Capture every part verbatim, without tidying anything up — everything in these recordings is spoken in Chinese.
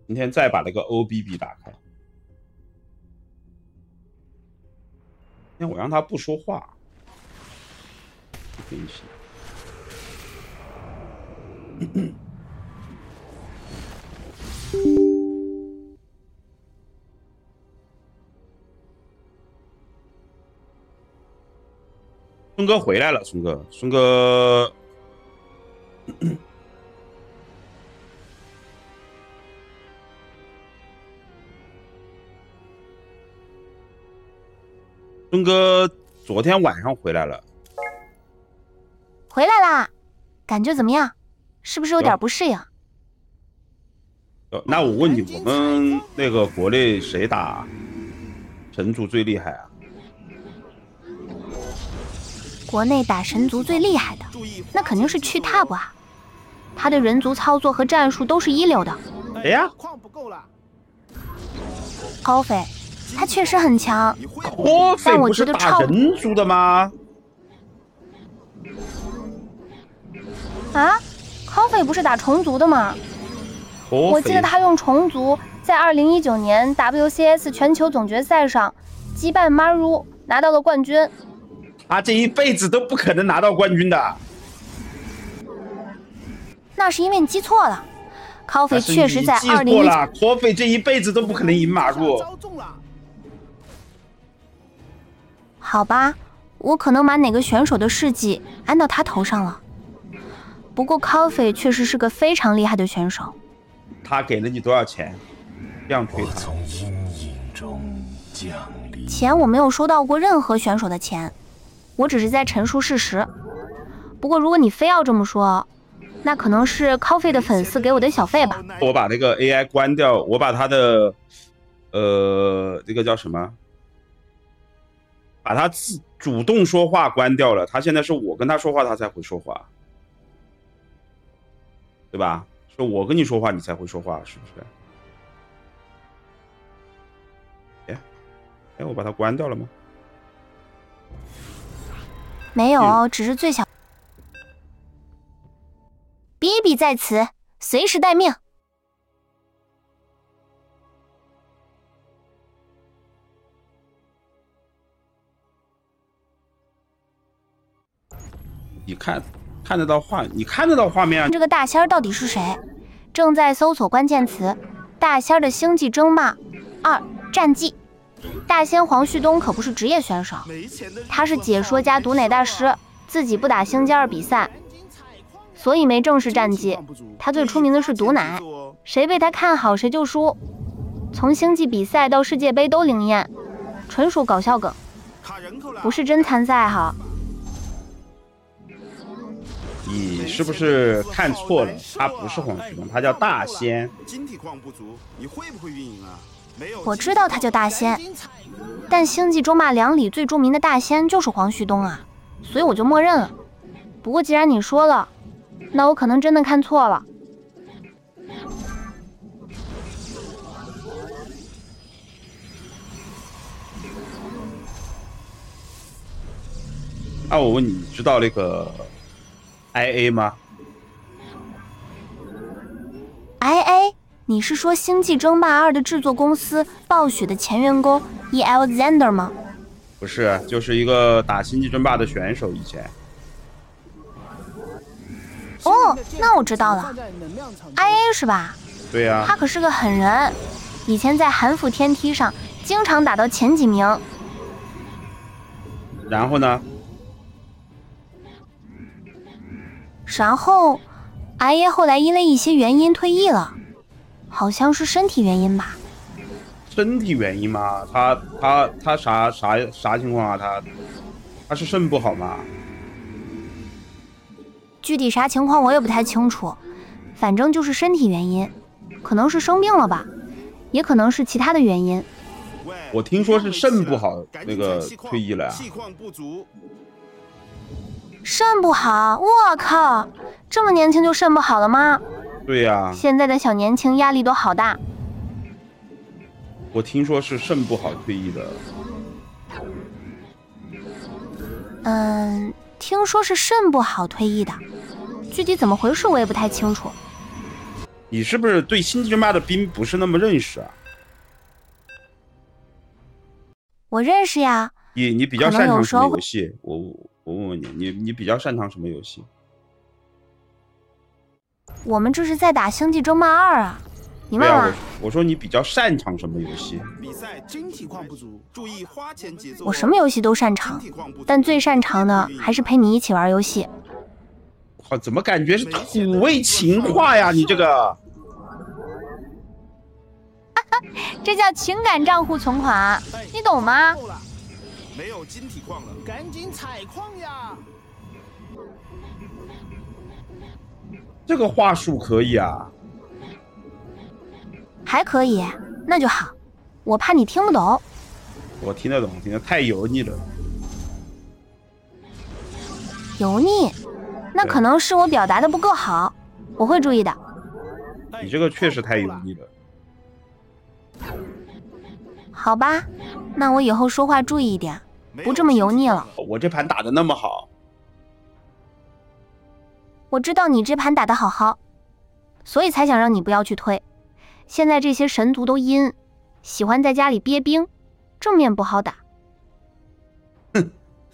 今天再把那个 O B B 打开。今天我让他不说话，不分析。孙哥回来了，孙哥，孙哥。孙哥昨天晚上回来了， 回来啦，感觉怎么样？是不是有点不适应？ 呃，那我问你，我们那个国内谁打神族最厉害啊？ 国内打神族最厉害的，那肯定是去 Tab 啊，他的人族操作和战术都是一流的。 谁呀？ 高飞，他确实很强， 高飞不是打人族的吗？ 啊，高飞不是打虫族的吗？我记得他用虫族在二零一九年 W C S 全球总决赛上击败 Maru 拿到了冠军。 他这一辈子都不可能拿到冠军的。 那是因为你记错了，高飞确实在二零一九。 高飞这一辈子都不可能赢马入。 好吧，我可能把哪个选手的事迹安到他头上了。不过高飞确实是个非常厉害的选手。 他给了你多少钱？这样推他。 从阴影中降临。 钱我没有收到过任何选手的钱，我只是在陈述事实。不过如果你非要这么说，那可能是高飞的粉丝给我的小费吧。 我把那个 A I 关掉，我把他的呃这个叫什么，把他自主动说话关掉了。他现在是我跟他说话，他才会说话，对吧？是我跟你说话，你才会说话，是不是？哎，哎，我把它关掉了吗？ 没有，嗯、只是最小。比比在此，随时待命。 你看看得到画，你看得到画面啊？ 这个大仙到底是谁？正在搜索关键词“大仙的星际争霸二战绩”。大仙黄旭东可不是职业选手，他是解说加毒奶大师，自己不打星际二比赛，所以没正式战绩。他最出名的是毒奶，谁被他看好谁就输，从星际比赛到世界杯都灵验，纯属搞笑梗，不是真参赛哈。 你是不是看错了？他不是黄旭东，他叫大仙。 我知道他叫大仙，但星际争霸两里最著名的大仙就是黄旭东啊，所以我就默认了。不过既然你说了，那我可能真的看错了。 那、啊、我问你，你知道那个 I A 吗 ？I A， 你是说《星际争霸二》的制作公司暴雪的前员工 E L Zander 吗？ 不是，就是一个打《星际争霸》的选手以前。 哦，那我知道了 ，I A 是吧？ 对呀、啊， 他可是个狠人，以前在韩服天梯上经常打到前几名。 然后呢？ 然后 I A 后来因为一些原因退役了，好像是身体原因吧。 身体原因吗？他他他啥啥啥情况啊？他他是肾不好吗？ 具体啥情况我也不太清楚，反正就是身体原因，可能是生病了吧，也可能是其他的原因。 我听说是肾不好，那个退役了呀。 肾不好，我靠，这么年轻就肾不好了吗？ 对呀、啊， 现在的小年轻压力都好大。 我听说是肾不好退役的。 嗯，听说是肾不好退役的，具体怎么回事我也不太清楚。 你是不是对星际争霸的兵不是那么认识啊？ 我认识呀。 你你比较擅长什么游戏？我我问问你，你你比较擅长什么游戏？ 我们这是在打星际争霸二啊，你忘了？ 我, 我说你比较擅长什么游戏？ 比赛晶体矿不足，注意花钱节奏。 我什么游戏都擅长，但最擅长的还是陪你一起玩游戏。 靠，怎么感觉是土味情话呀？你这个。 这叫情感账户存款，你懂吗？ 没有晶体矿了，赶紧采矿呀！ 这个话术可以啊， 还可以，那就好。我怕你听不懂。 我听得懂，听得太油腻了。 油腻？那可能是我表达的不够好，我会注意的。 你这个确实太油腻了。 好吧，那我以后说话注意一点，不这么油腻了。 我这盘打得那么好。 我知道你这盘打得好好，所以才想让你不要去推。现在这些神族都阴，喜欢在家里憋兵，正面不好打。 哼，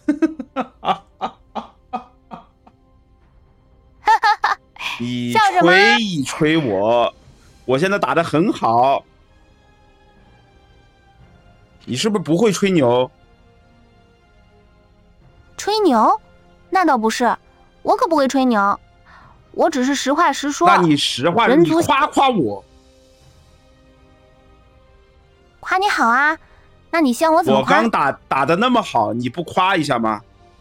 你吹一吹我，我现在打得很好。你是不是不会吹牛？ 吹牛？那倒不是，我可不会吹牛，我只是实话实说。 那你实话，你夸夸我。 夸你好啊，那你希望我怎么夸？ 我刚打打得那么好，你不夸一下吗？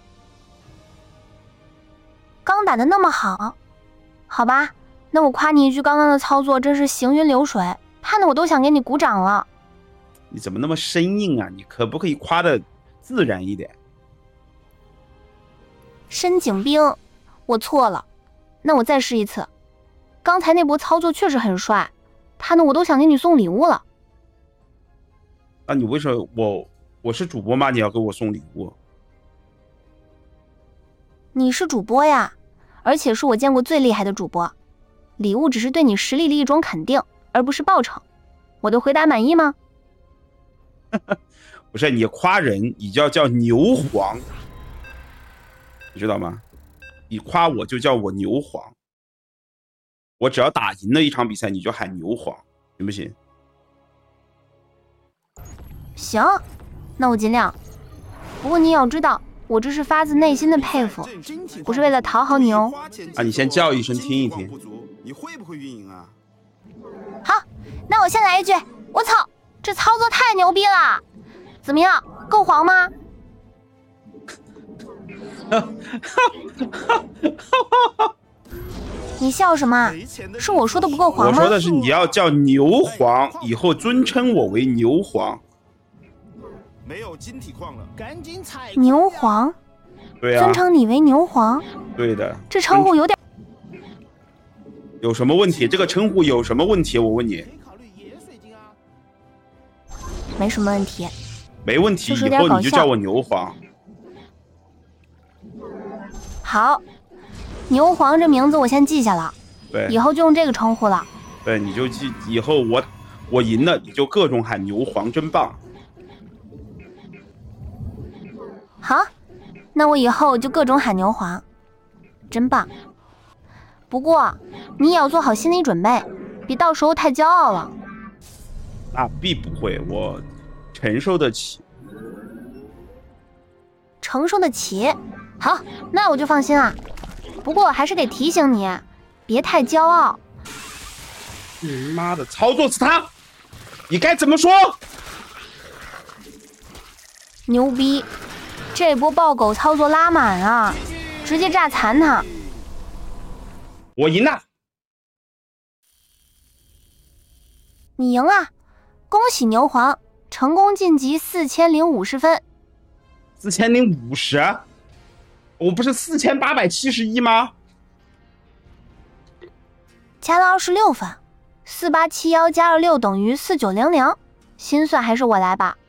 刚打得那么好，好吧，那我夸你一句，刚刚的操作真是行云流水，看得我都想给你鼓掌了。 你怎么那么生硬啊？你可不可以夸得自然一点？ 深井兵，我错了，那我再试一次。刚才那波操作确实很帅，看得我都想给你送礼物了。 那你为什么我我是主播吗？你要给我送礼物？ 你是主播呀，而且是我见过最厉害的主播。礼物只是对你实力的一种肯定，而不是报酬。我的回答满意吗？ 不是，你夸人，你就要叫牛黄，你知道吗？你夸我就叫我牛黄，我只要打赢了一场比赛，你就喊牛黄，行不行？ 行，那我尽量。不过你也要知道，我这是发自内心的佩服，不是为了讨好你哦。 啊，你先叫一声听一听。 你会不会运营啊？ 好，那我先来一句，我操！这操作太牛逼了，怎么样，够黄吗？你笑什么？是我说的不够黄吗？ 我说的是你要叫牛黄，以后尊称我为牛黄。 没有晶体矿了，赶紧采。 牛黄？ 对啊。 尊称你为牛黄？ 对的。 这称呼有点。 有什么问题？这个称呼有什么问题？我问你。 没什么问题， 没问题，以后你就叫我牛黄。 好，牛黄这名字我先记下了， 对， 以后就用这个称呼了。 对，你就记，以后我我赢了，你就各种喊牛黄，真棒。 好，那我以后就各种喊牛黄，真棒。不过你也要做好心理准备，别到时候太骄傲了。 那必不会，我承受得起。 承受得起？好，那我就放心了。不过还是得提醒你，别太骄傲。 你妈的，操作是他，你该怎么说？ 牛逼！这波爆狗操作拉满啊，直接炸残他。 我赢了。 你赢了。恭喜牛黄成功晋级四千零五十分， 四千零五十，我不是四千八百七十一吗？ 加了二十六分，四八七幺加二六等于四九零零，心算还是我来吧。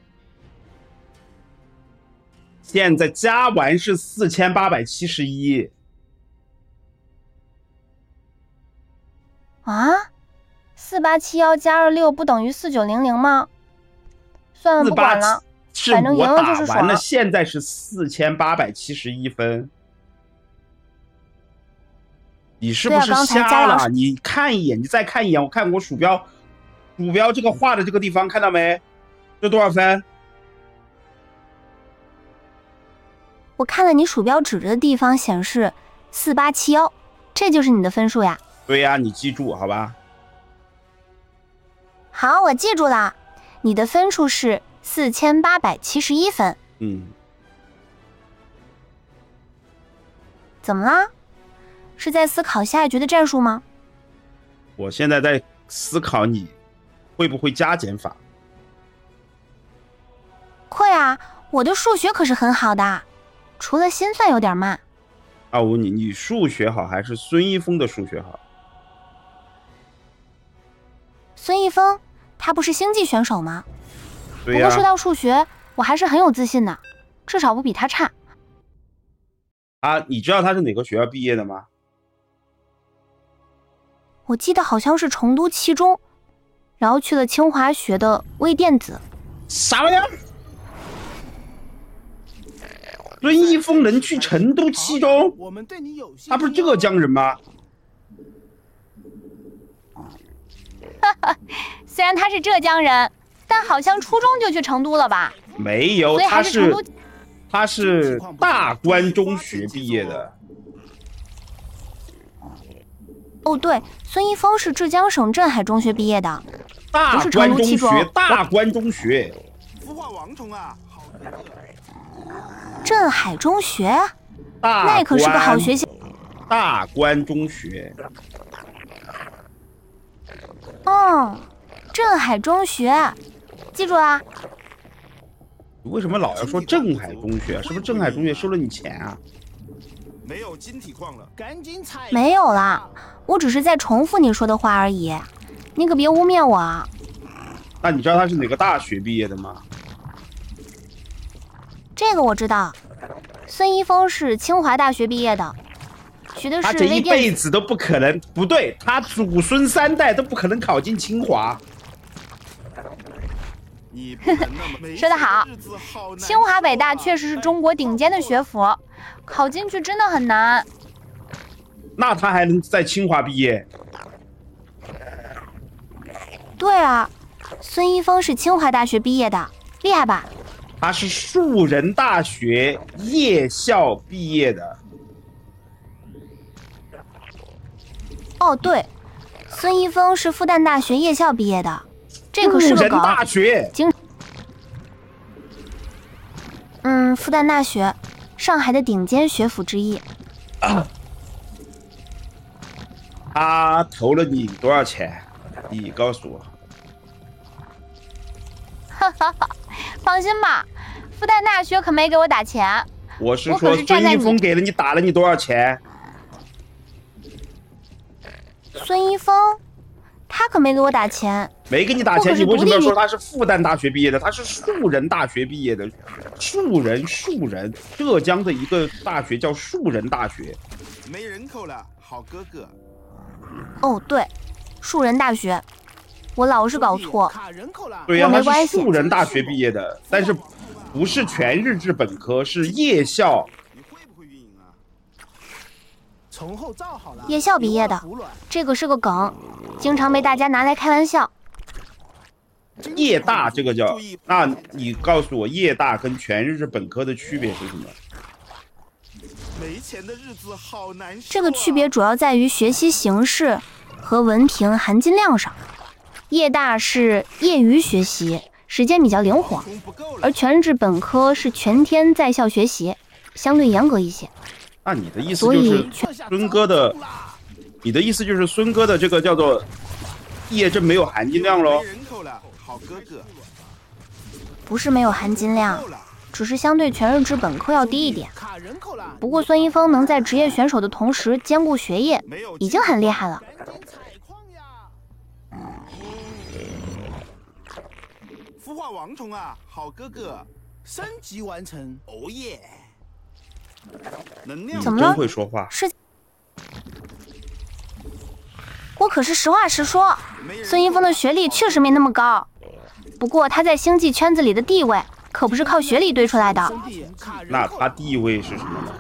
现在加完是四千八百七十一。 啊？ 四八七幺加二六不等于四九零零吗？算了，不管了，反正赢了就是爽。 完了，现在是四千八百七十一分。你是不是瞎了？你看一眼，你再看一眼，我看我鼠标，鼠标这个画的这个地方看到没？这多少分？ 我看了你鼠标指着的地方显示四八七幺，这就是你的分数呀？ 对呀，你记住好吧？ 好，我记住了，你的分数是四千八百七十一分。 嗯， 怎么啦？是在思考下一局的战术吗？ 我现在在思考你会不会加减法。 会啊，我的数学可是很好的，除了心算有点慢。 啊，我问你，你数学好还是孙一峰的数学好？ 孙一峰，他不是星际选手吗？ 对呀。 不过说到数学，我还是很有自信的，至少不比他差。 啊，你知道他是哪个学校毕业的吗？ 我记得好像是成都七中，然后去了清华学的微电子。 啥玩意儿？孙一峰能去成都七中？他不是浙江人吗？ 虽然他是浙江人，但好像初中就去成都了吧？ 没有，他是他是大关中学毕业的。 哦，对，孙一峰是浙江省镇海中学毕业的， 大关中学，大关中学。 孵化王虫啊！ 镇海中学， 那可是个好学校。 大关中学。 哦，镇海中学，记住啦。 你为什么老要说镇海中学？是不是镇海中学收了你钱啊？ 没有晶体矿了，赶紧采。 没有啦，我只是在重复你说的话而已，你可别污蔑我啊。 那你知道他是哪个大学毕业的吗？ 这个我知道，孙一峰是清华大学毕业的，学的是微电子。 他这一辈子都不可能，不对，他祖孙三代都不可能考进清华。 说得好，清华北大确实是中国顶尖的学府，考进去真的很难。 那他还能在清华毕业？ 对啊，孙一峰是清华大学毕业的，厉害吧？ 他是树人大学夜校毕业的。 哦，对，孙一峰是复旦大学夜校毕业的，这可是个梗。 树人大学。 经嗯，复旦大学，上海的顶尖学府之一。 啊、他投了你多少钱？你告诉我。 哈哈哈，放心吧，复旦大学可没给我打钱。 我是说，孙一峰给了你打了你多少钱？ 孙一峰，他可没给我打钱。 没给你打钱，你为什么要说他是复旦大学毕业的？他是树人大学毕业的，树人树人，浙江的一个大学叫树人大学。 没人口了，好哥哥。 哦，对，树人大学，我老是搞错。 对呀、啊，他是树人大学毕业的，但是不是全日制本科，是夜校。 你会不会运营啊？从后造好了。 夜校毕业的，这个是个梗，经常被大家拿来开玩笑。 夜大这个叫，那你告诉我，夜大跟全日制本科的区别是什么？ 没钱的日子好难受啊。 这个区别主要在于学习形式和文凭含金量上。夜大是业余学习，时间比较灵活，而全日制本科是全天在校学习，相对严格一些。 那你的意思就是孙哥的，你的意思就是孙哥的这个叫做毕业证没有含金量咯？ 不是没有含金量，只是相对全日制本科要低一点。不过孙一峰能在职业选手的同时兼顾学业，已经很厉害了。 孵化王虫啊，好哥哥，升级完成，哦耶！能量怎么了？ 真会说话。 是，我我可是实话实说，孙一峰的学历确实没那么高，不过他在星际圈子里的地位可不是靠学历堆出来的。 那他地位是什么呢？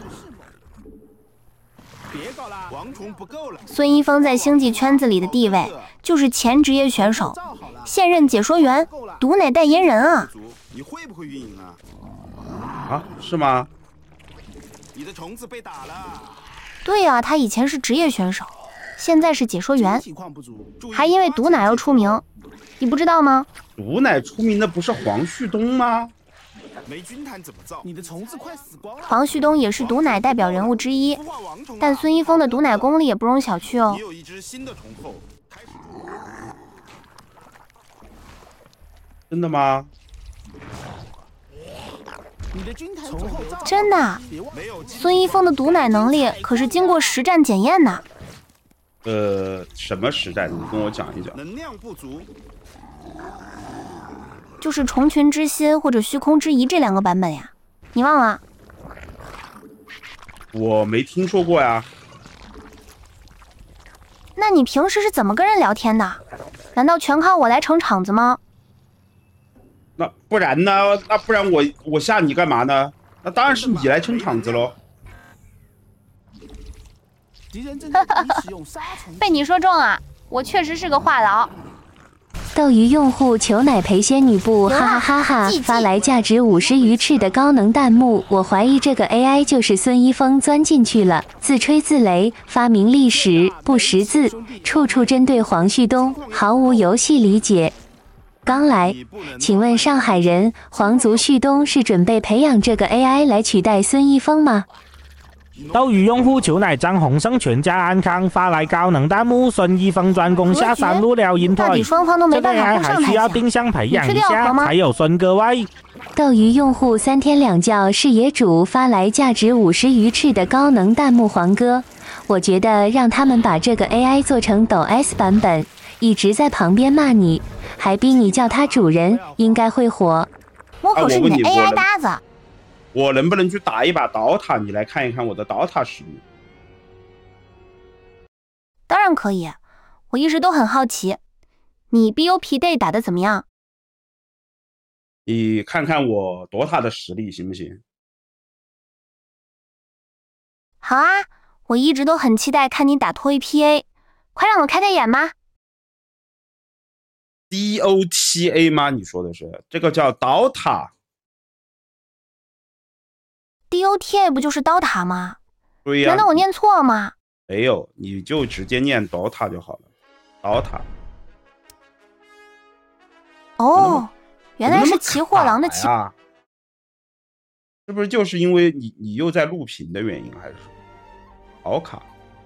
别搞了，王虫不够了。 孙一峰在星际圈子里的地位就是前职业选手，现任解说员，毒奶代言人啊。 你会不会运营啊？ 啊，是吗？ 你的虫子被打了。 对啊，他以前是职业选手，现在是解说员，还因为毒奶而出名，你不知道吗？ 毒奶出名的不是黄旭东吗？ 没军团怎么造？你的虫子快死光了。 黄旭东也是毒奶代表人物之一，但孙一峰的毒奶功力也不容小觑哦。 也有一只新的虫后，开始。 真的吗？ 你的军团虫后真的，孙一峰的毒奶能力可是经过实战检验的。 呃，什么实战？你跟我讲一讲。 能量不足。 就是虫群之心或者虚空之遗这两个版本呀，你忘了？ 我没听说过呀。 那你平时是怎么跟人聊天的？难道全靠我来撑场子吗？ 那不然呢？那不然我我吓你干嘛呢？那当然是你来撑场子喽。 被你说中了，我确实是个话痨。 斗鱼用户求奶陪仙女部，哈哈哈哈！发来价值五十鱼翅的高能弹幕，我怀疑这个 A I 就是孙一峰钻进去了，自吹自擂，发明历史不识字，处处针对黄旭东，毫无游戏理解。刚来，请问上海人皇族旭东是准备培养这个 A I 来取代孙一峰吗？ 斗鱼用户求奶张宏生全家安康，发来高能弹幕，孙一峰专攻下山路了引退， 双方都没办法这个 A I 还需要定向培养一下才有孙各位。 斗鱼用户三天两觉是野主发来价值五十鱼翅的高能弹幕，黄哥，我觉得让他们把这个 A I 做成抖 S 版本，一直在旁边骂你，还逼你叫他主人，应该会火。 我可是你的 A I 搭子。 我能不能去打一把刀塔？你来看一看我的刀塔实力。 当然可以，我一直都很好奇，你 B O P Day 打得怎么样？ 你看看我夺塔的实力行不行？ 好啊，我一直都很期待看你打脱衣 P A， 快让我开开眼吧。 D O T A 吗？你说的是这个叫刀塔。 D O T A 不就是刀塔吗？ 对呀。 难道我念错了吗？ 没有，你就直接念刀塔就好了。刀塔。 哦，原来是奇货郎的奇。 是不是就是因为你你又在录屏的原因，还是什么？好卡。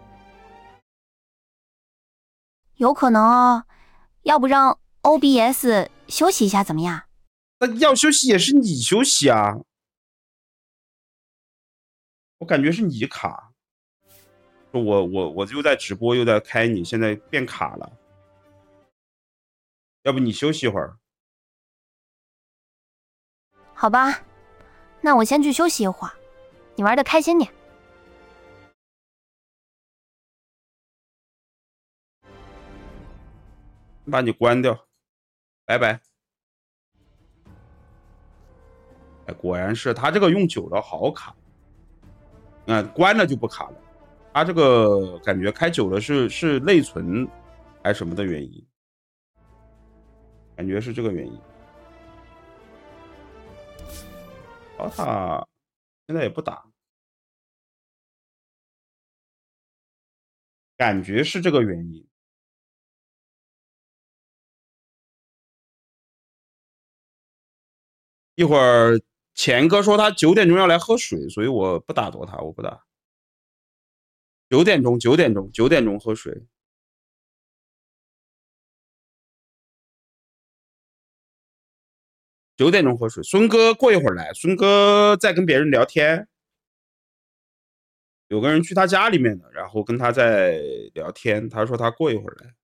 有可能哦，要不让 O B S 休息一下怎么样？ 那要休息也是你休息啊。我感觉是你卡，我我我又在直播又在开你，现在变卡了，要不你休息一会儿？ 好吧，那我先去休息一会儿，你玩的开心点。 把你关掉，拜拜。哎，果然是他这个用久了好卡。嗯，关了就不卡了。它这个感觉开久了是是内存还是什么的原因？感觉是这个原因。刀塔现在也不打，感觉是这个原因。一会儿。钱哥说他九点钟要来喝水，所以我不打夺塔，我不打。九点钟，九点钟，九点钟喝水。九点钟喝水。孙哥过一会儿来，孙哥在跟别人聊天，有个人去他家里面的，然后跟他在聊天，他说他过一会儿来。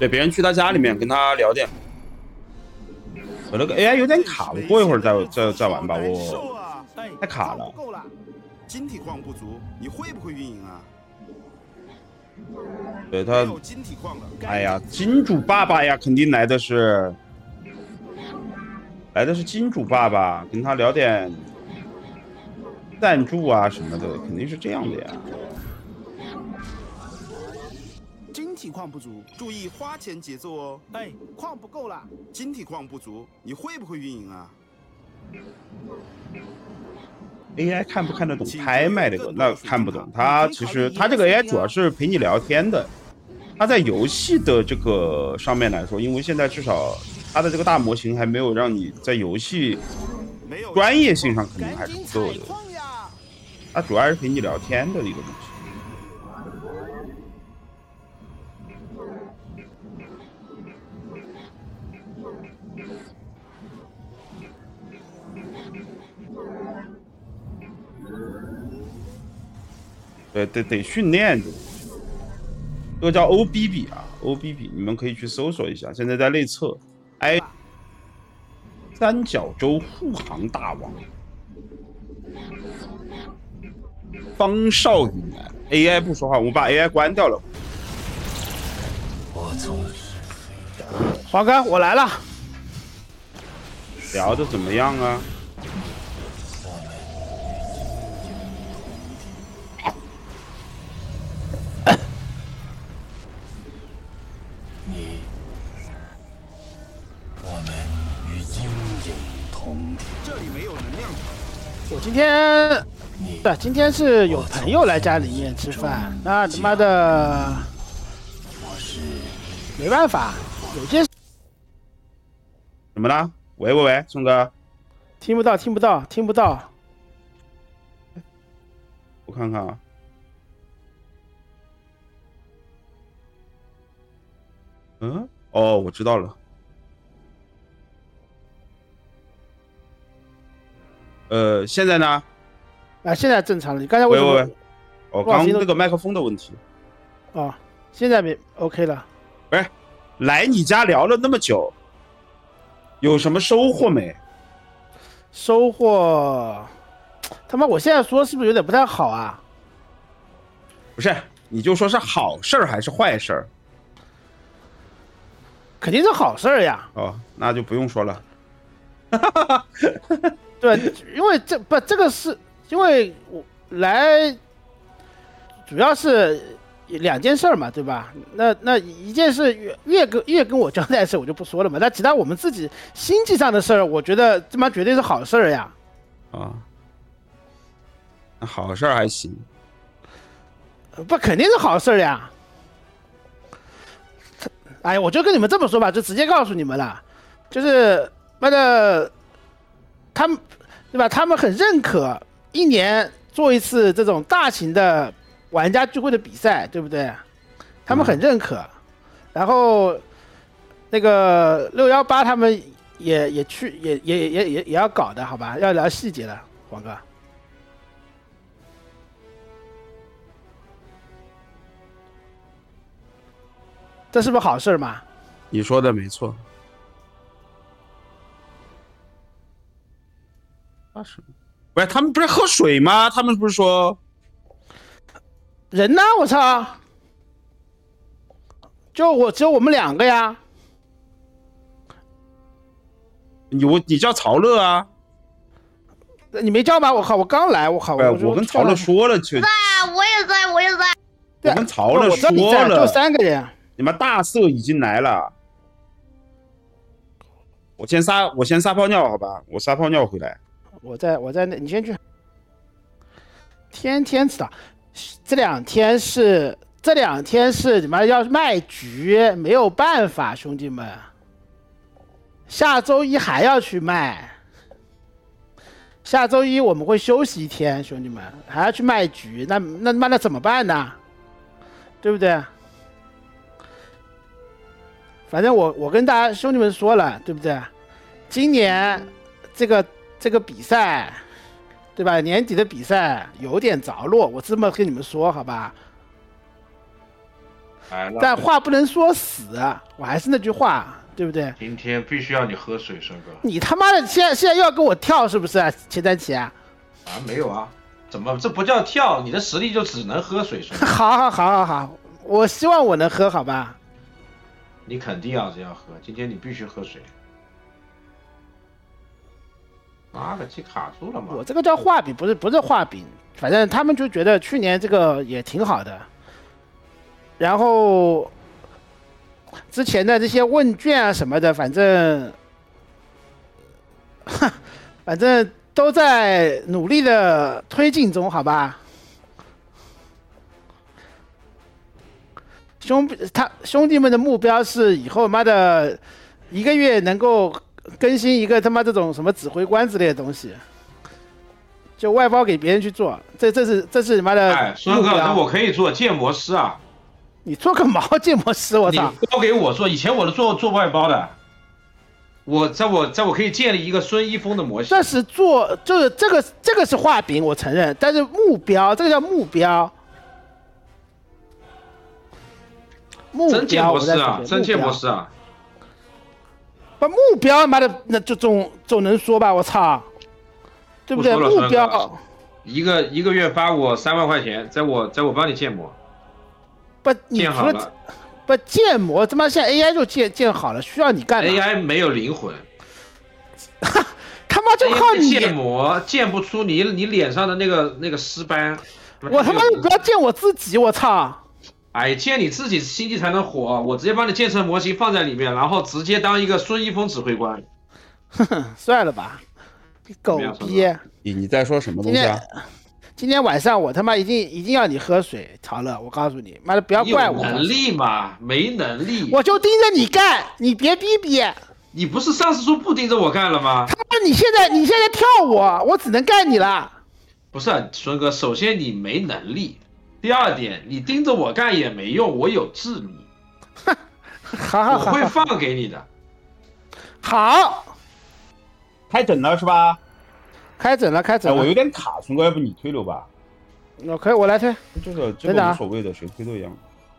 对，别人去他家里面跟他聊天。我那个 A I 有点卡，我过一会儿再再再玩吧，我太卡了。 晶体矿不足，你会不会运营啊？ 对他，哎呀，金主爸爸呀，肯定来的是来的是金主爸爸，跟他聊点赞助啊什么的，肯定是这样的呀。 晶体矿不足，注意花钱节奏哦。哎，矿不够了，晶体矿不足，你会不会运营啊 ？A I 看不看得懂拍卖这个？那看不懂。它其实它这个 A I 主要是陪你聊天的。它在游戏的这个上面来说，因为现在至少它的这个大模型还没有让你在游戏专业性上肯定还是不够的。它主要还是陪你聊天的一个东西。对，得得训练的，这个叫 O B B 啊 ，O B B， 你们可以去搜索一下，现在在内测。哎，三角洲护航大王，方少云来 ，A I 不说话，我把 A I 关掉了。 我总是华哥，我来了。 聊的怎么样啊？ 我今天，对，今天是有朋友来家里面吃饭，那他妈的，没办法，有件怎么了？喂喂喂，宋哥， 听不到，听不到，听不到。 我看看啊，嗯，哦，我知道了。呃，现在呢？ 啊，现在正常了。你刚才为什么？ 喂喂喂，哦，刚这个麦克风的问题。 哦，现在没 OK 了。 不是，来你家聊了那么久，有什么收获没？ 收获，他妈，我现在说是不是有点不太好啊？ 不是，你就说是好事儿还是坏事儿？ 肯定是好事儿呀。 哦，那就不用说了。 对，因为这不这个是因为我来，主要是两件事嘛，对吧？那那一件事越越跟越跟我交代的事我就不说了嘛。那其他我们自己经济上的事儿，我觉得他妈绝对是好事儿呀。 啊，那好事儿还行， 不肯定是好事儿呀。哎，我就跟你们这么说吧，就直接告诉你们了，就是妈的。他们对吧？他们很认可一年做一次这种大型的玩家聚会的比赛，对不对？他们很认可。嗯、然后那个六幺八他们也也去也也也也也要搞的，好吧？要聊细节了，黄哥。这是不是好事嘛？ 你说的没错。不是他们不是喝水吗？他们不是说人呢？我操！就我只有我们两个呀。 你我你叫曹乐啊？ 你没叫吗？我靠！我刚来，我靠！我我跟曹乐说了，就在，我也在，我也在。 我跟曹乐说了， 就三个人。 你们大色已经来了。我先撒，我先撒泡尿，好吧？我撒泡尿回来。 我在我在那，你先去。天天知道，这两天是这两天是你妈要卖局，没有办法，兄弟们。下周一还要去卖，下周一我们会休息一天，兄弟们还要去卖局，那那那那怎么办呢？对不对？反正我我跟大家兄弟们说了，对不对？今年这个。这个比赛，对吧？年底的比赛有点着落，我这么跟你们说，好吧？ 但话不能说死啊，我还是那句话，对不对？ 今天必须要你喝水，顺哥。 你他妈的现在现在又要跟我跳是不是啊，钱三奇啊？ 啊，没有啊，怎么这不叫跳？你的实力就只能喝水，顺哥。 好好好好好，我希望我能喝，好吧？ 你肯定要这样喝，今天你必须喝水。妈的，机卡住了吗？ 我这个叫画饼，不是不是画饼，反正他们就觉得去年这个也挺好的。然后之前的这些问卷啊什么的，反正，反正都在努力的推进中，好吧？兄他兄弟们的目标是以后妈的一个月能够更新一个他妈这种什么指挥官之类的东西，就外包给别人去做，这这是这是妈的。 哎，孙哥，那我可以做建模师啊。 你做个毛建模师，我操！ 你包给我做，以前我是做做外包的。我在我在我可以建立一个孙一峰的模型。 这是做，就是这个这个是画饼，我承认，但是目标这个叫目标。目标真建模师啊，真建模师啊！ 把目标妈的那就总总能说吧，我操，对不对？目标一个一个月发我三万块钱，在我在我帮你建模。 不，你除了不建模，他妈现在 A I 就建建好了，需要你干嘛 ？A I 没有灵魂， 他妈就靠你建模建不出你你脸上的那个那个尸斑。 我他妈不要建我自己，我操！ 哎，建你自己星际才能火，我直接帮你建成模型放在里面，然后直接当一个孙一峰指挥官。 哼哼，算了吧，狗逼！ 你你在说什么东西啊？ 今天晚上我他妈一定一定要你喝水，曹乐，我告诉你，妈的不要怪我。 有能力嘛？没能力。 我就盯着你干，你别逼逼。 你不是上次说不盯着我干了吗？ 他妈你现在你现在跳我，我只能干你了。 不是，孙哥，首先你没能力，第二点你盯着我干也没用，我有智力。 好好好， 我会放给你的。 好， 开整了是吧？ 开整了，开整了。 哎、我有点卡，孙哥，要不你推了吧？ 我可以，我来推。 这个这个无所谓的，谁推都一样。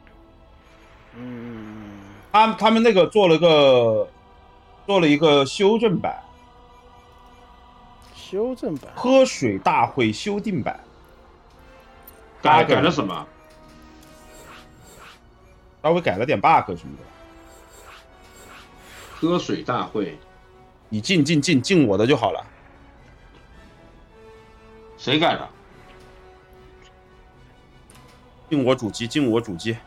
嗯， 他他们那个做了个做了一个修正版， 修正版， 喝水大会修订版。 改改了什么？ 稍微改了点 bug 什么的。 喝水大会， 你进进进进我的就好了。 谁改的？ 进我主机，进我主机。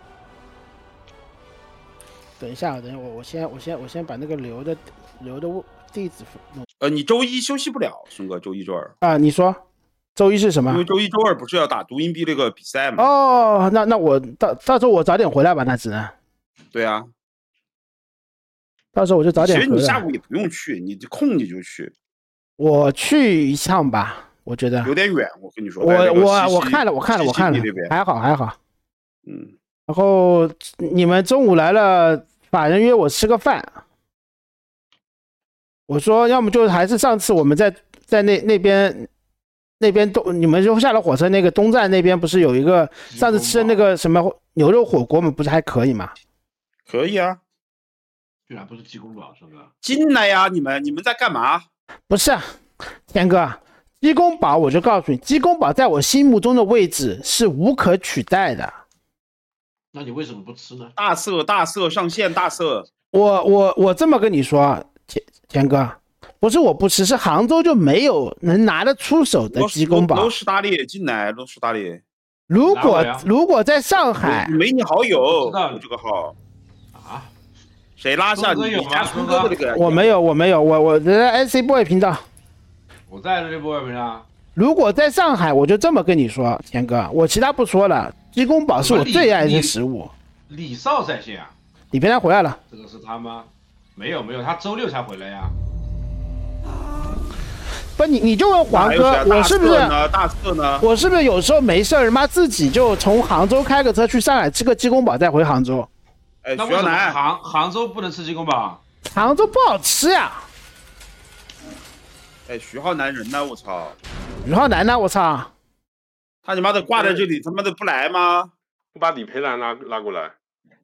等一下，等一下，我我先我先我先把那个留的留的地址弄。 呃，你周一休息不了，孙哥，周一周二啊？你说周一是什么？ 因为周一周二不是要打读音币那个比赛吗？ 哦，那那我到到时候我早点回来吧，那只能。 对啊， 到时候我就早点回来。 其实你下午也不用去，你空你就去。 我去一趟吧。我觉得有点远，我跟你说， 我我我看了，我看了，我看了，还好还好， 嗯。 然后你们中午来了，法人约我吃个饭，我说要么就还是上次我们在在那那边那边东，你们就下了火车那个东站那边不是有一个上次吃的那个什么牛肉火锅吗？不是还可以吗？ 可以啊， 居然不是鸡公堡，是不是？ 进来呀，你们你们在干嘛？ 不是啊，天哥。鸡公堡，我就告诉你，鸡公堡在我心目中的位置是无可取代的。 那你为什么不吃呢？ 大色大色上线大色。 我我我这么跟你说，田田哥，不是我不吃，是杭州就没有能拿得出手的鸡公堡。 罗氏大列进来，罗氏大列。 如果如果在上海， 没你好友，我这个号啊， 谁拉下你家孙哥的这个？ 我没有，我没有，我我在 S C Boy 频道。 我在这里播频道。 如果在上海，我就这么跟你说，田哥，我其他不说了。鸡公堡是我最爱的食物。 李少在线啊？ 李平他回来了。 这个是他吗？没有没有，他周六才回来呀。 不，你你就问黄哥，我是不是大色呢？ 我是不是有时候没事儿，妈自己就从杭州开个车去上海吃个鸡公堡，再回杭州？ 哎， 那为什么杭杭州不能吃鸡公堡？ 杭州不好吃呀。 哎，徐浩南人呢？我操！ 徐浩南呢？我操！ 他你妈的挂在这里，他妈的不来吗？ 不把李培兰拉拉过来？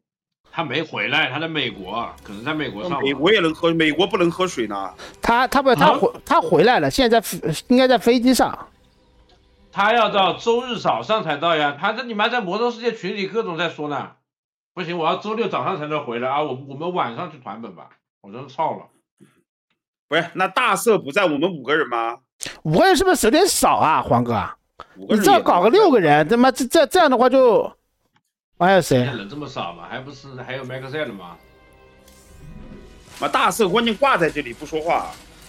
他没回来，他在美国，可能在美国上。 美国也能喝，美国不能喝水呢。 他他不他回、啊、他回来了，现在在应该在飞机上。 他要到周日早上才到呀，他这你妈在魔兽世界群里各种在说呢。不行，我要周六早上才能回来啊！我我们晚上去团本吧，我真操了。 不是，那大色不在，我们五个人吗？ 五个人是不是有点少啊，黄哥？ 五个人你这样搞个六个人，他妈这这这样的话就，还有谁？ 人这么少吗？还不是还有麦克赛的吗？ 妈大色关键挂在这里不说话。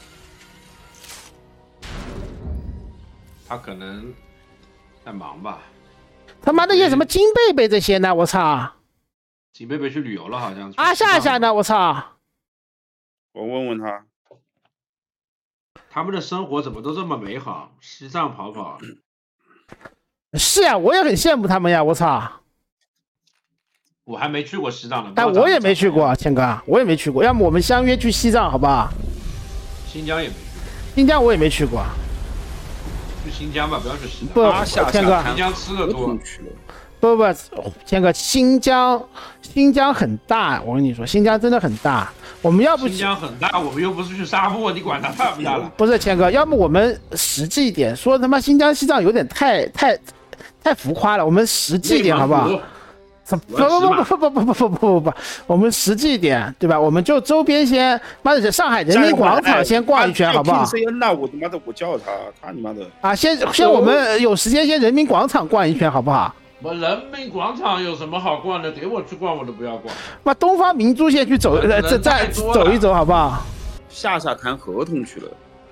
他可能在忙吧。 他妈那些什么金贝贝这些呢？我操！ 金贝贝去旅游了，好像。 阿夏夏呢？我操！ 我问问他。 他们的生活怎么都这么美好？西藏跑跑。 是啊，我也很羡慕他们呀！我操。 我还没去过西藏呢。 哎，我也没去过，谦哥，我也没去过。要么我们相约去西藏，好不好？ 新疆也没去过。 新疆我也没去过。 去新疆吧，不要去西藏。 不，谦哥， 新疆吃的多。 不不，谦哥，新疆新疆很大，我跟你说，新疆真的很大。我们要不新疆很大，我们又不是去沙漠，你管它大不大了？ 不是谦哥，要么我们实际一点，说他妈新疆西藏有点太太太浮夸了，我们实际一点好不好？不不不不不不不不不不，我们实际一点，对吧？我们就周边先，妈的，上海人民广场先逛一圈，好不好 ？C N 呐，我他妈的，我叫他，他你妈的啊！先先我们有时间先人民广场逛一圈，好不好？ 我人民广场有什么好逛的？给我去逛，我都不要逛。 妈，东方明珠先去走，呃，再再走一走，好不好？ 夏夏谈合同去了。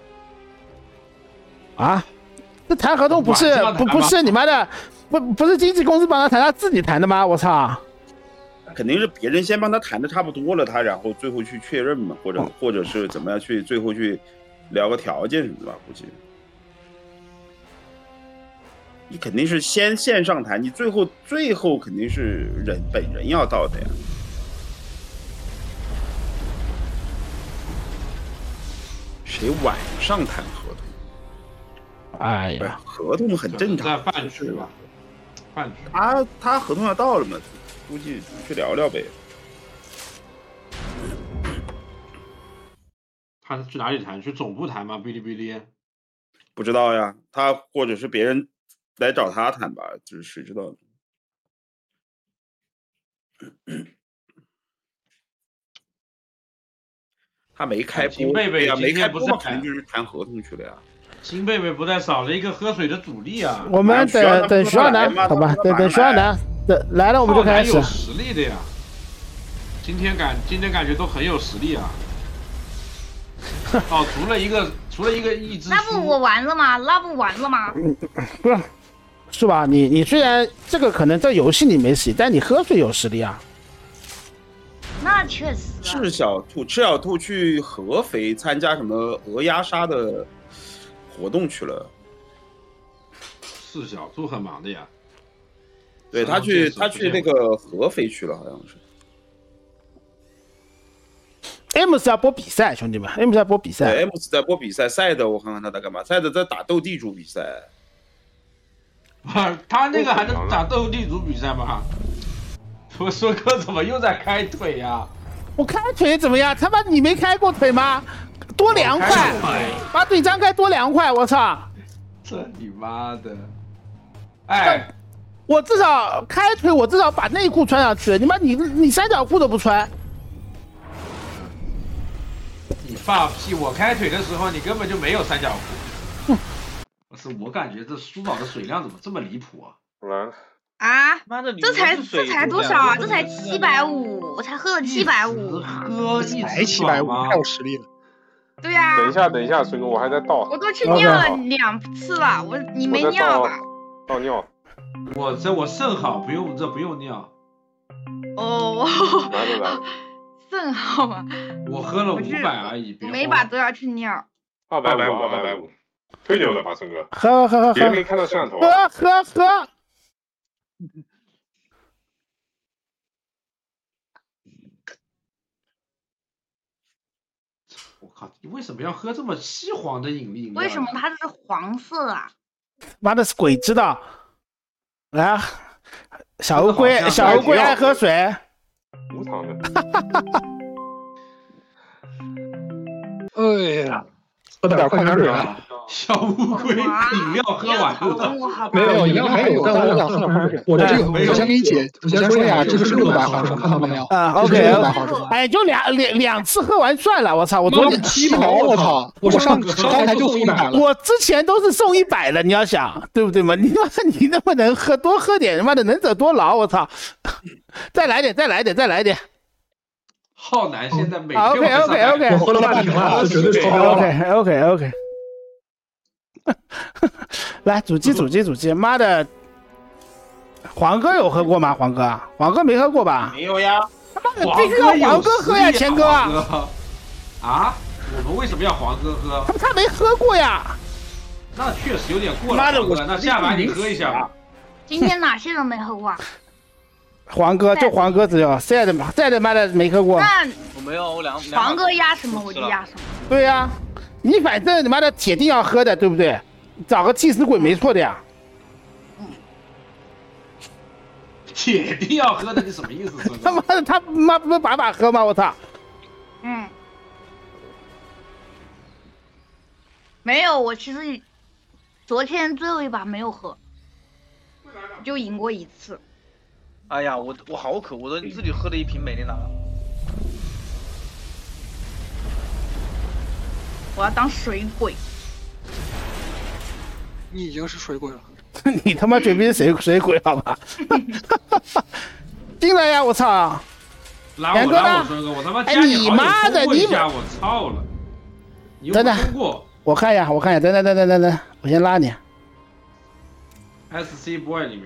啊？这谈合同不是不不是你妈的。不不是经纪公司帮他谈，他自己谈的吗？我操！ 肯定是别人先帮他谈的差不多了，他然后最后去确认嘛，或者、哦、或者是怎么样去最后去聊个条件什么的吧，估计。你肯定是先线上谈，你最后最后肯定是人本人要到的呀。谁晚上谈合同？ 哎呀， 合同很正常， 在饭局吧。 他他合同要到了嘛，估计去聊聊呗。 他是去哪里谈？去总部谈吗？哔哩哔哩？ 不知道呀，他或者是别人来找他谈吧，就是谁知道。他没开播， 贝贝呀，没开播嘛，肯定就是谈合同去了呀。 金贝贝不但少了一个喝水的主力啊！ 我们等等徐浩南，好吧，等等徐浩南，等来了我们就开始。 有实力的呀，今天感今天感觉都很有实力啊。哦，除了一个除了一个一只， 那不我完了吗？那不完了吗？ 不是，是吧？你你虽然这个可能在游戏里没实力，但你喝水有实力啊。 那确实。 赤小兔，赤小兔去合肥参加什么鹅鸭杀的活动去了。 赤小兔很忙的呀。 对他去他去那个合肥去了，好像是。 M 是要播比赛，兄弟们 ，M 是要播比赛。 对 ，M 是在播比赛，赛的我看看他在干嘛？赛的在打斗地主比赛。 啊，他那个还能打斗地主比赛吗？我说哥怎么又在开腿呀、啊？ 我开腿怎么样？他妈你没开过腿吗？多凉快！把腿张开多凉快！我操！ 这你妈的！哎， 我至少开腿，我至少把内裤穿上去。你妈你你三角裤都不穿。 你放屁！我开腿的时候你根本就没有三角裤。不是，我感觉这书宝的水量怎么这么离谱啊？ 来。 啊！这才这才多少啊？这才七百五，我才喝了七百五。 喝才七百五，太有实力了。 对呀、啊。 等一下，等一下，孙哥，我还在倒。 我都去尿了两次了，我你没尿吧？ 倒尿。 我这我肾好，不用这不用尿。 哦。 来来来。 肾好啊。 我喝了五百而已， 我每把都要去尿。 二百五，二百五，吹牛了吧，孙哥？ 喝喝喝， 别人没看到摄像头。 喝喝喝。 我靠！你为什么要喝这么稀黄的饮料？ 为什么它是黄色啊？ 妈的，鬼知道！来啊，小乌龟，小乌龟爱喝水。 无糖的。 哎呀，喝点矿泉水啊！ 小乌龟，饮料喝完了。 没有，饮料还有，但我想喝点矿泉水。我这个，我先给你解，我先说一下，这个是六百毫升，看到了没有？ 啊 ，OK， 六百毫升。哎，就两两两次喝完算了，我操！我昨天七毛，我操！我上刚才就送一百了。 我之前都是送一百的，你要想对不对嘛？你他妈你他妈能喝多喝点，他妈的能者多劳，我操！再来点，再来点，再来点。 浩南现在每天 OK OK OK， 我喝了半瓶了，绝对超标了。 OK OK OK。来，主机主机主机，妈的！黄哥有喝过吗？黄哥，黄哥没喝过吧？ 没有呀。 他妈的，必须要黄哥喝呀，钱哥啊！ 啊？我们为什么要黄哥喝？ 他他没喝过呀。 那确实有点过了。 妈的，我那下把你喝一下吧。 今天哪些人没喝过？ 黄哥就黄哥只有，再的再的妈的没喝过。 那我没有，我两黄哥压什么我就压什么。 对呀、啊，你反正你妈的铁定要喝的，对不对？找个替死鬼没错的呀。 嗯。 铁定要喝的，你什么意思？ 他妈的，他妈不是把把喝吗？我操！ 嗯。没有，我其实昨天最后一把没有喝，就赢过一次。 哎呀，我我好渴，我都自己喝了一瓶美丽娜。 我要当水鬼。 你已经是水鬼了。 你他妈绝逼是水水鬼好吧？进来呀！我操！ 拉我拉我孙哥，我他妈加你妈的你！ 我操了！ 等等，我看一下，我看一下，等等等等等等，我先拉你。 S C boy 里面。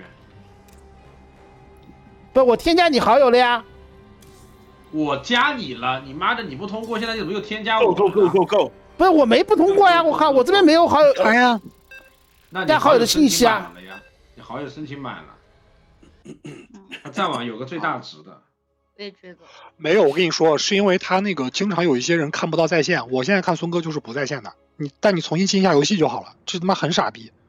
不，我添加你好友了呀。 我加你了，你妈的你不通过，现在怎么又添加我？ 够够够够！ 不是我没不通过呀，我靠，我这边没有好友。 哎呀， 那加好友的信息啊。 你好友申请满了。他战网有个最大值的。 我也觉得。 没有，我跟你说，是因为他那个经常有一些人看不到在线。我现在看孙哥就是不在线的，你但你重新进一下游戏就好了。这他妈很傻逼。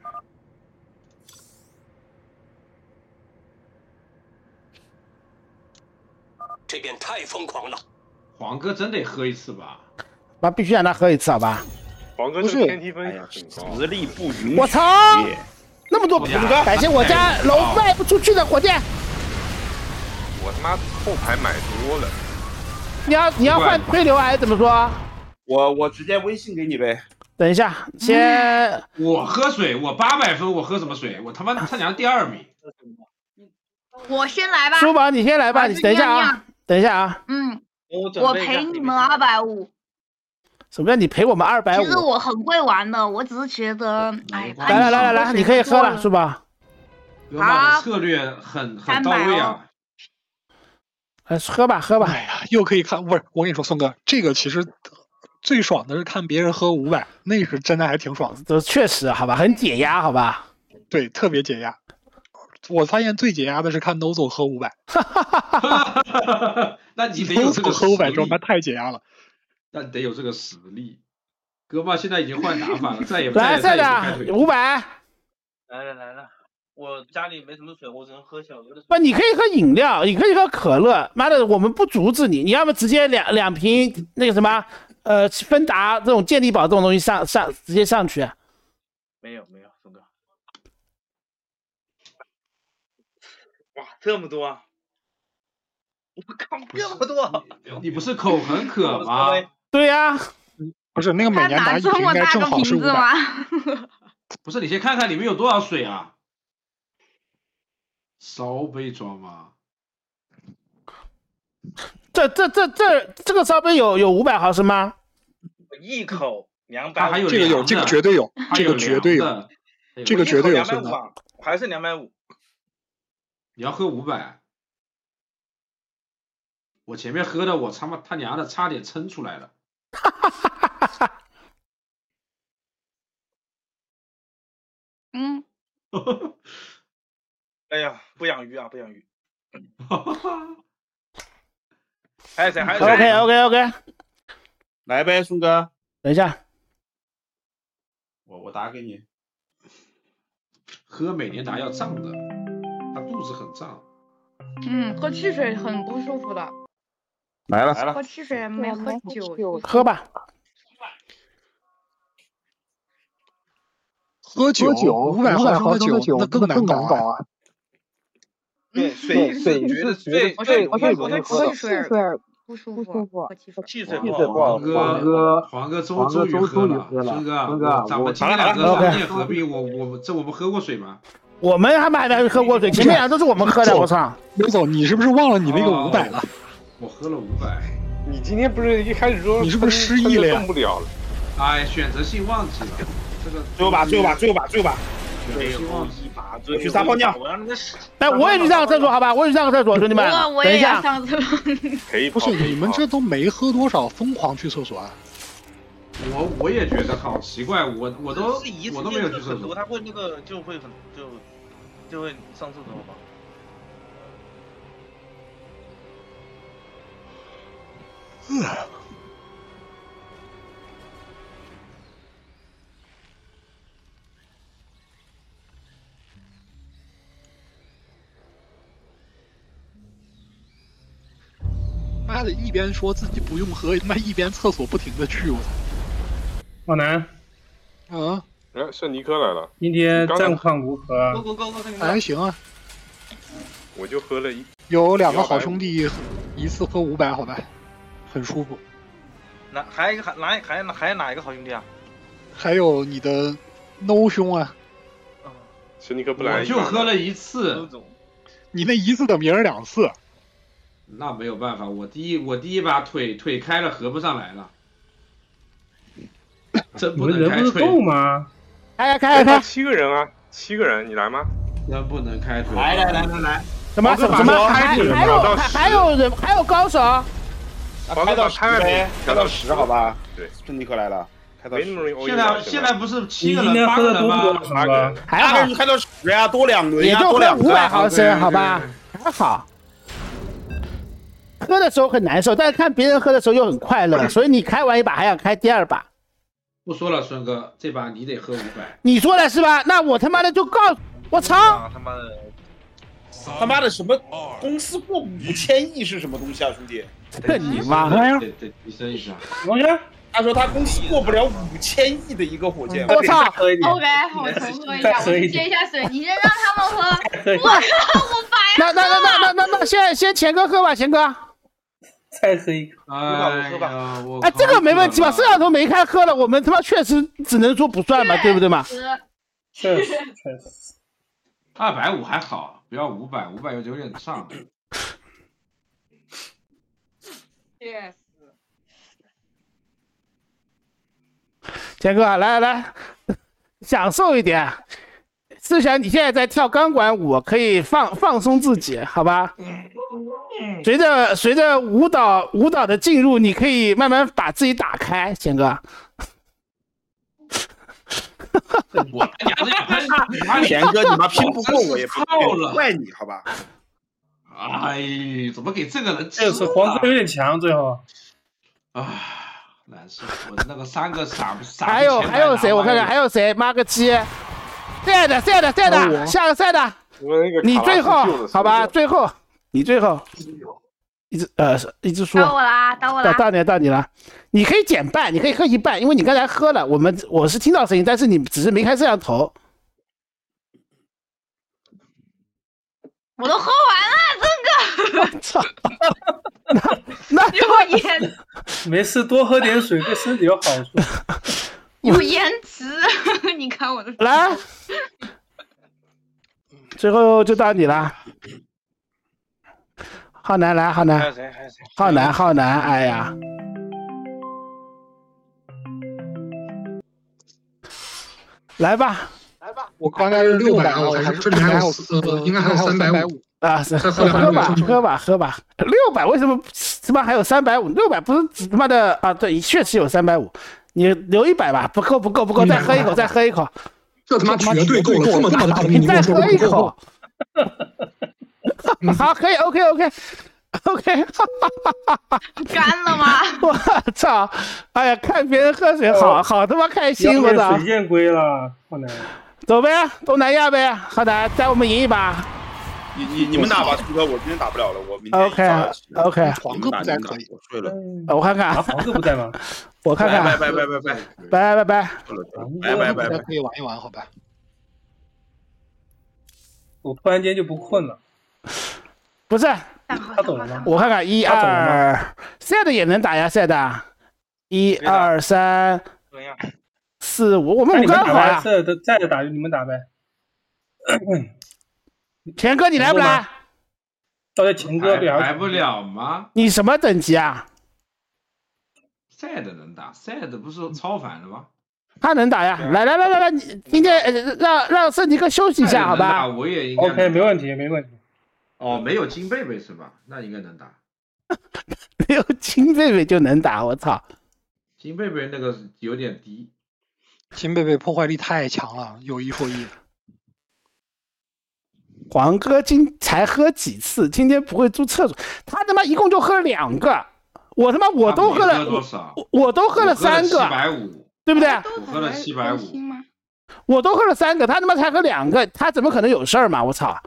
这边太疯狂了， 黄哥真得喝一次吧？ 那必须让他喝一次，好吧？ 黄哥这个天梯分很高， 实力不允许。 我操！那么多，感谢我家楼卖不出去的火箭。 我他妈后排买多了。 你要你要换推流还是怎么说？ 我我直接微信给你呗。 等一下，先我喝水，我八百分，我喝什么水？我他妈他娘第二名。 我先来吧。 书宝，你先来吧，你等一下啊。等一下啊， 嗯，我赔你们二百五。 什么叫你赔我们二百五？ 其实我很会玩的，我只是觉得，哎， 来来来来来，你可以喝了，是吧？ 好，策略很很到位啊。 哎，喝吧喝吧。 哎呀，又可以看，不是我跟你说，宋哥，这个其实最爽的是看别人喝五百，那是真的还挺爽的。 这确实，好吧，很解压，好吧？ 对，特别解压。我发现最解压的是看 Nozo 喝五百， 那你得有这个喝五百，他妈太解压了。 那你得有这个实力。哥们现在已经换打法了，再也来再打五百。 来了来了，我家里没什么水，我只能喝小牛的水。 不，你可以喝饮料，你可以喝可乐。妈的，我们不阻止你，你要么直接两两瓶那个什么呃芬达这种健力宝这种东西上上直接上去。 没有没有，宋哥。哇，这么多啊！我靠，这么多！ 你不是口很渴吗？ 对呀、啊， 不是那个每年打一瓶应该正好是五百。 不是，你先看看里面有多少水啊？烧杯装吗？ 这这这这这个烧杯有有五百毫升吗？ 一口两百， 还有这个有，这个绝对有，这个绝对有，这个绝对有。 两百五，还是两百五。 你要喝五百？我前面喝的，我他妈他娘的差点撑出来了。 嗯。 哎呀，不养鱼啊，不养鱼。还有谁？还有谁 ？OK OK OK， 来呗，宋哥。 等一下， 我我打给你。 喝美年达要胀的，他肚子很胀。 嗯，喝汽水很不舒服的。 来了来了， 喝汽水没喝酒。 喝吧。 喝酒五百毫升的酒，那更难搞啊。 对，水水觉得最最我最我我喝汽水不舒服，喝汽水。 汽水不好。黄哥，黄哥终终于喝了，孙哥，孙哥，咱们今天两个双面合并，我我这我们喝过水吗？ 我们他们还没喝过水，前面两个都是我们喝的，我操！ 刘总，你是不是忘了你那个五百了？ 我喝了五百。 你今天不是一开始说你是不是失忆了呀？ 动不了了。 哎，选择性忘记了。这个最后把，最后把，最后把，最后把。 最后一把， 我去撒泡尿。 哎，我也去上个厕所，好吧，我也去上个厕所，兄弟们。 我也要上厕所。 不是你们这都没喝多少，疯狂去厕所啊？ 我我也觉得好奇怪，我我都我都没有去厕所。 他会那个就会很就就会上厕所吧。 嗯。妈的，一边说自己不用喝，他妈一边厕所不停的去，我操！ 浩南， 啊， 哎，圣尼科来了。 今天战况如何？ 还行啊。 我就喝了一， 有两个好兄弟，一次喝五百，好吧，很舒服。 哪还还哪还还有哪一个好兄弟啊？ 还有你的 No 兄啊。 圣尼科不来， 我就喝了一次。 你那一次等别人两次。 那没有办法，我第一我第一把腿腿开了合不上来了，真不能开腿。 够吗？ 开开开！ 七个人啊，七个人，你来吗？ 真不能开腿。 来来来来来， 什么什么什么？还还有还有人还有高手。 开到十呗，开到十好吧？ 对， 圣尼科来了，开到十。 现在现在不是七个人八个人吗？ 八个人，还好开到十呀，多两轮呀，多两五百毫升，好吧，还好。喝的时候很难受，但是看别人喝的时候又很快乐，所以你开完一把还想开第二把。 不说了，孙哥，这把你得喝五百。 你说了是吧？那我他妈的就告我操！ 他妈的， 他妈的什么公司过五千亿是什么东西啊，兄弟？ 这你妈！ 对对，提升一下。 什么呀？ 他说他公司过不了五千亿的一个火箭。 我操 ！OK，我重喝一下，我接一下水，你先让他们喝。我靠，我白了。 那那那那那那那，现在先钱哥喝吧，钱哥。 再喝一口。 哎呀，我哎，这个没问题吧？摄像头没开喝了，我们他妈确实只能说不算嘛，对不对嘛？ 确实确实。 二百五还好，不要五百，五百有有点上。 Yes。 钱哥，来来来，享受一点。思想，你现在在跳钢管舞，可以放放松自己，好吧？随着随着舞蹈舞蹈的进入，你可以慢慢把自己打开，钱哥。 我钱哥，你妈拼不过我也不怪你，好吧？ 哎，怎么给这个人？ 这是黄哥有点强，最后。 啊。难受，我那个三个傻傻。 还有还有谁？我看看还有谁？妈个鸡！赛的赛的赛的，下个赛的。你最后好吧？最后你最后一直呃一直说。 到我啦，到我啦。 到你到你了，你可以减半，你可以喝一半，因为你刚才喝了，我们我是听到声音，但是你只是没开摄像头。 我都喝完了，真哥。 我操！那那有延， 没事，多喝点水对身体有好处。 有延迟，你看我的。 来，最后就到你了。浩南来，浩南，浩南，浩南，哎呀，来吧， 来吧，我刚才是六百，我还是这里还有呃，应该还有三百五。 啊，是喝吧，喝吧，喝吧。六百为什么他妈还有三百五？六百不是他妈的啊？对，确实有三百五。你留一百吧，不够，不够，不够，再喝一口，再喝一口。 这他妈绝对够了，这么大的你再喝一口。好，可以 ，OK，OK，OK。 干了吗？ 我操！哎呀，看别人喝水，好好他妈开心，我操！ 水箭龟了，浩南。 走呗，东南亚呗，浩南，带我们赢一把。 你你你们打吧，苏哥，我今天打不了了，我明天 OK OK。 黄哥不在可以， 我睡了。 我看看， 黄哥不在吗？ 我看看， 拜拜拜拜拜拜拜拜拜拜拜拜拜， 可以玩一玩，好吧？ 我突然间就不困了。 不是， 他走了吗？ 我看看，一二，赛的也能打呀，赛的，一二三四五，我们五个好呀。 赛的赛的打就你们打呗。 田哥，你来不来？ 到底田哥来不了吗？ 你什么等级啊？ 赛的能打，赛的不是超凡的吗？ 他能打呀！来来来来来，你今天让让圣尼哥休息一下，好吧？ 我也应该 OK， 没问题，没问题。 哦，没有金贝贝是吧？那应该能打。 没有金贝贝就能打，我操！ 金贝贝那个有点低。 金贝贝破坏力太强了，有一说一。 黄哥今才喝几次？今天不会住厕所，他他妈一共就喝了两个，我他妈我都喝了，我我都喝了三个， 七百五， 对不对？ 我喝了七百五， 我都喝了三个，他他妈才喝两个，他怎么可能有事儿嘛？我操！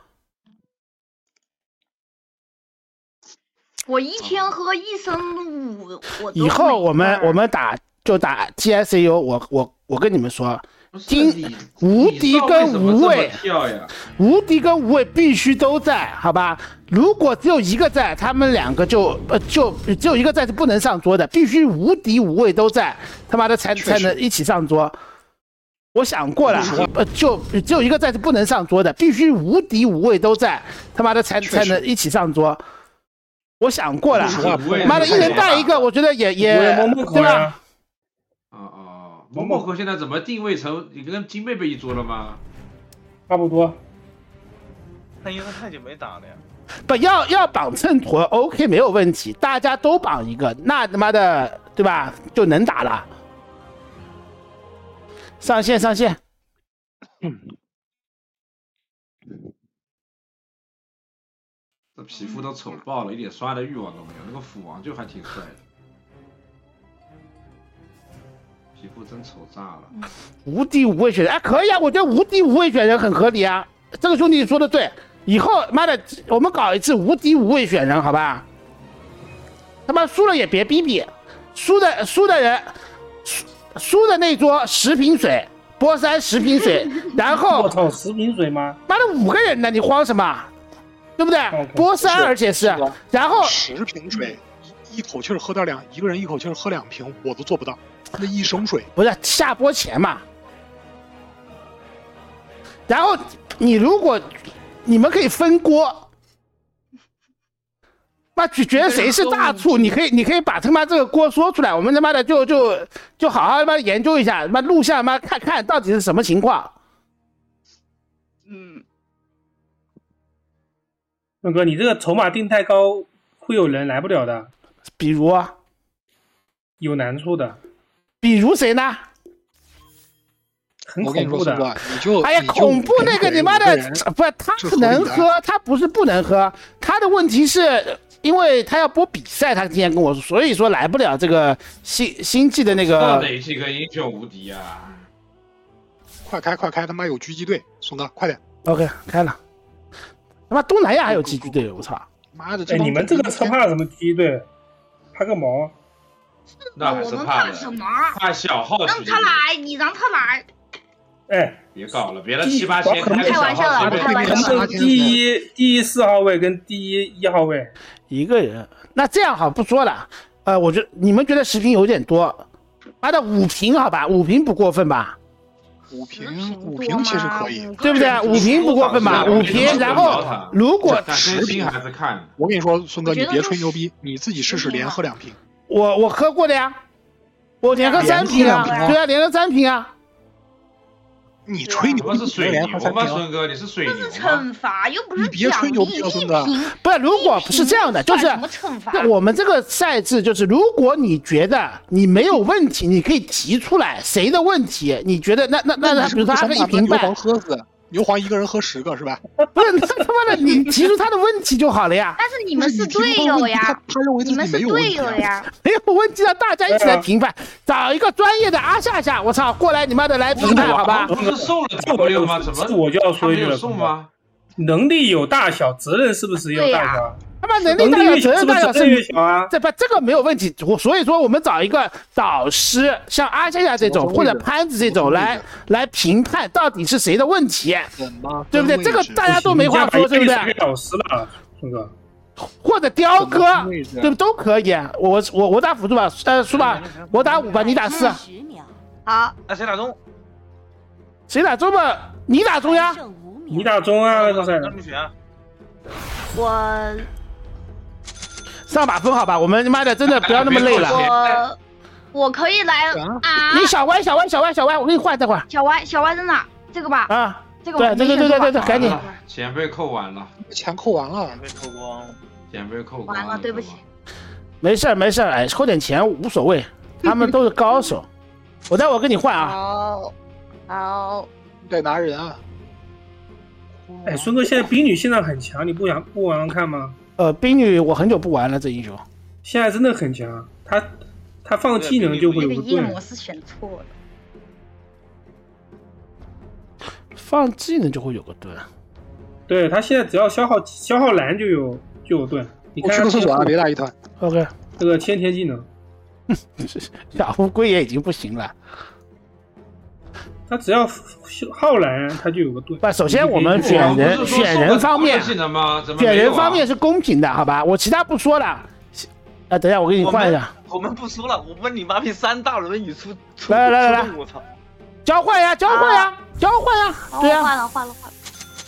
我一天喝一升五，我以后我们我们打就打 T S A U， 我我我跟你们说。金无敌跟无畏，无敌跟无畏必须都在，好吧？如果只有一个在，他们两个就呃就只有一个在是不能上桌的，必须无敌无畏都在，他妈的才才能一起上桌。我想过了，呃就只有一个在是不能上桌的，必须无敌无畏都在，他妈的才才能一起上桌。我想过了，妈的一人带一个，我觉得也也对吧？ 某某和现在怎么定位成你跟金贝贝一桌了吗？ 差不多。 那因为他太久没打了呀。 不要要绑秤砣 ，OK 没有问题，大家都绑一个，那他妈的对吧就能打了。上线上线。 嗯。这皮肤都丑爆了，一点刷的欲望都没有，那个斧王就还挺帅的。皮肤真丑炸了！ 无敌无畏选人，哎，可以啊，我觉得无敌无畏选人很合理啊。这个兄弟说的对，以后妈的，我们搞一次无敌无畏选人，好吧？他妈输了也别逼逼，输的输的人，输输的那桌十瓶水，波山十瓶水，然后我操，十瓶水吗？ 妈的五个人呢，你慌什么？对不对？ Okay, 波山而且是，然后十瓶水，一口气喝掉两，一个人一口气喝两瓶，我都做不到。那一升水不是下播前嘛？然后你如果你们可以分锅，妈觉得谁是大醋，你可以你可以把他妈这个锅说出来，我们他妈的就就就好好他妈研究一下，他妈录像妈看看到底是什么情况。 嗯， 勇哥，你这个筹码定太高，会有人来不了的。 比如啊， 有难处的。 比如谁呢？ 很恐怖的， 你就哎呀，恐怖那个你妈的，不，他能喝，他不是不能喝，他的问题是因为他要播比赛，他今天跟我说，所以说来不了这个星星际的那个。 到哪几个英雄无敌啊？ 快开快开，他妈有狙击队，松哥快点。 OK， 开了。他妈东南亚还有狙击队，我操！ 妈的， 哎，你们这个车怕什么狙击队？怕个毛！ 那还是怕的，怕小号让他来，你让他来。 哎， 别搞了，别的七八千开玩笑了，开玩笑了。 第一第一四号位跟第一一号位一个人，那这样好不说了。呃，我觉得你们觉得十瓶有点多，妈的五瓶好吧，五瓶不过分吧？ 五瓶五瓶其实可以， 对不对？五瓶不过分吧？五瓶，然后如果十瓶还是看。 我跟你说，孙哥，你别吹牛逼，你自己试试连喝两瓶。 我我喝过的呀，我连喝三瓶啊，对啊，连喝三瓶啊。 你吹牛逼是水牛吗，孙哥？你是水牛吗？ 这是惩罚，又不是别吹牛逼了，孙哥。 不是，如果不是这样的，就是我们这个赛制就是，如果你觉得你没有问题，你可以提出来谁的问题，你觉得那那那那，比如说他喝一瓶半。 牛黄一个人喝十个是吧？ 不是，他他妈的，你提出他的问题就好了呀。 但是你们是队友呀， 他认为自己没有问题呀， 没有问题，让大家一起来评判，找一个专业的阿夏夏，我操，过来你妈的来评判，好吧？ 不是送了 W 吗？怎么我就要说一句了， 送吗？ 能力有大小，责任是不是要大小？ 他妈能力大小，责任大小是越小啊？ 这不这个没有问题。我所以说我们找一个导师，像阿夏夏这种或者潘子这种来来评判到底是谁的问题，对不对？这个大家都没话说，对不对？ 导师了，这个或者雕哥，对不都可以？我我我打辅助吧，呃，输吧，我打五吧，你打四。 好，那谁打中？ 谁打中吧？你打中呀？ 你打中啊，赵赛。 我上把分好吧，我们他妈的真的不要那么累了。 我我可以来啊！ 你小歪小歪小歪小歪，我给你换这会儿。 小歪小歪在哪？这个吧。 啊， 这个对对对对对对，赶紧。 钱被扣完了， 钱扣完了， 钱被扣光了， 钱被扣光完了，对不起。 没事没事，哎，扣点钱无所谓，他们都是高手。我待会儿跟你换啊。 好，好。 得拿人啊。 哎，孙哥，现在冰女线上很强，你不想不玩玩看吗？ 呃，冰女我很久不玩了，这英雄现在真的很强，他他放技能就会有个盾。 夜模式选错了， 放技能就会有个盾。 对他现在只要消耗消耗蓝就有就有盾。你看我去个厕所啊，别打一团。 OK， 这个先天技能， 小乌龟也已经不行了。 他只要耗蓝，他就有个盾。 不，首先我们选人选人方面，选人方面是公平的，好吧？我其他不说了。啊，等一下，我给你换一下。 我们不说了，我问你妈逼三大轮已出， 来来来来， 我操！ 交换呀，交换呀，交换呀，对呀。 换了换了换了。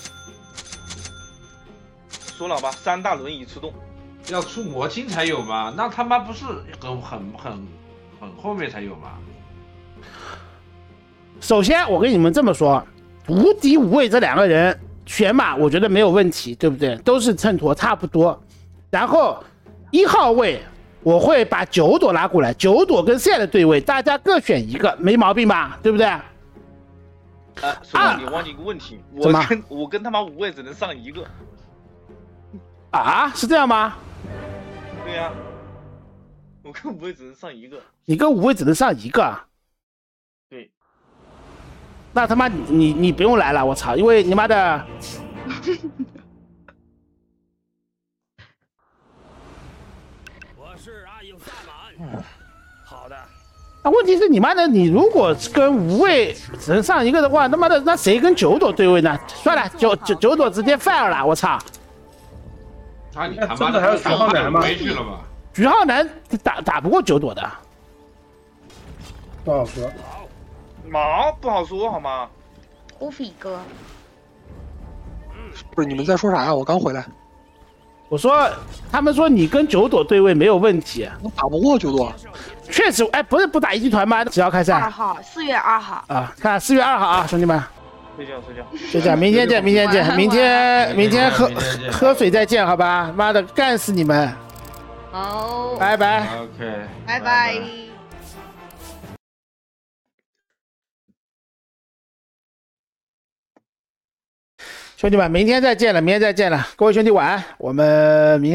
说了吧，三大轮已出动， 要出魔晶才有吗？那他妈不是很很很很后面才有吗？ 首先，我跟你们这么说，无敌无畏这两个人选马，我觉得没有问题，对不对？都是秤砣差不多。然后一号位，我会把九朵拉过来，九朵跟 C 的对位，大家各选一个，没毛病吧？对不对？ 啊，孙哥，你忘记一个问题，我跟我跟他妈五位只能上一个。 啊，是这样吗？ 对呀、啊，我跟五位只能上一个。 你跟五位只能上一个啊？ 对。 那他妈你你你不用来了，我操！因为你妈的， 我是啊，有萨满。好的。 那问题是你妈的，你如果跟无畏只能上一个的话，他妈的那谁跟九朵对位呢？算了，九九九朵直接 fire 了，我操！ 那你他妈的还有徐浩南吗？回去了吧？ 徐浩南打打不过九朵的， 不好说。 毛不好说好吗？ 乌菲哥， 不是你们在说啥呀？我刚回来。 我说他们说你跟九朵对位没有问题， 我打不过九朵。 确实，哎，不是不打一级团吗？只要开赛。 二号，四月二号。 啊，看四月二号啊，兄弟们。 睡觉睡觉睡觉，明天见，明天见，明天明天喝喝水再见，好吧？妈的，干死你们！ 好， 拜拜。 OK， 拜拜。 兄弟们，明天再见了，明天再见了，各位兄弟晚安，我们明天。